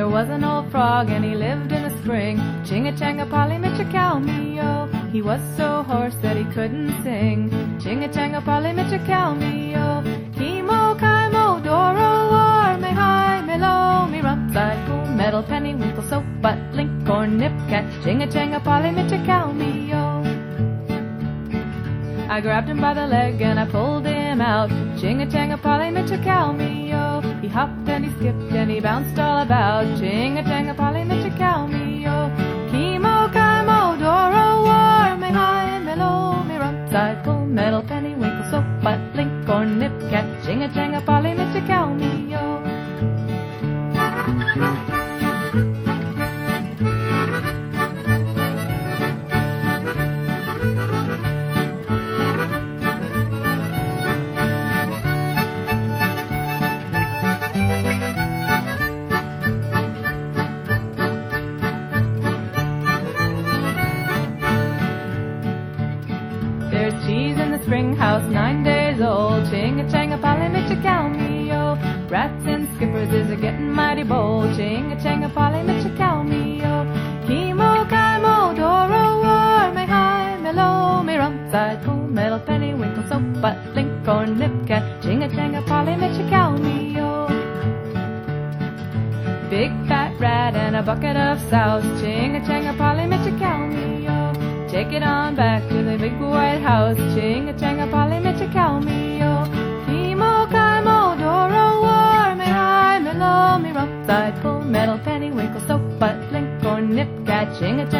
There was an old frog and he lived in the spring. Chinga-changa, Polly, mitcha, cow, me-o. He was so hoarse that he couldn't sing. Chinga-changa, Polly, mitcha, cow, me-o. Kimo, kaimo, doro, war, me high, me low, me rump, side, cool, metal, penny, winkle, soap, butt, blink, corn, nip, cat. Chinga-changa, Polly, mitcha, cow, me-o. I grabbed him by the leg and I pulled him out. Chinga-changa, Polly, mitcha, cow, me-o. He hopped and he skipped and he bounced all about. Chinga-changa, Polly, mitcha, cow, me-o. Kimo, kaimo, doro, war, me high, me low, me rump, side, pull, metal, penny, winkle, soap, butt, blink, corn, nip, cat. Chinga-changa, Polly, mitcha, cow, me-o. There's cheese in the spring house, 9 days old. Chinga-changa, Polly, mitcha, cow, me-o. Rats and skippers is a-getting mighty bold. Chinga-changa, Polly, mitcha, cow, me-o. Kimo, kaimo, doro, war, me high, me low, me rump, side, cool, metal, penny, winkle, soap, butt, blink, corn, nip, cat. Chinga-changa, Polly, mitcha, cow, me-o. Big fat rat and a bucket of souse. Chinga-changa, Polly, mitcha, cow, me-o. Take it on back to the big white house. Chinga-changa, Polly, mitcha, cow, me-o. Kimo, kaimo, doro, war, me high, me low, me rump, side, pull, metal, penny, winkle, soap, butt, blink, corn, nip, cat. Chinga-changa.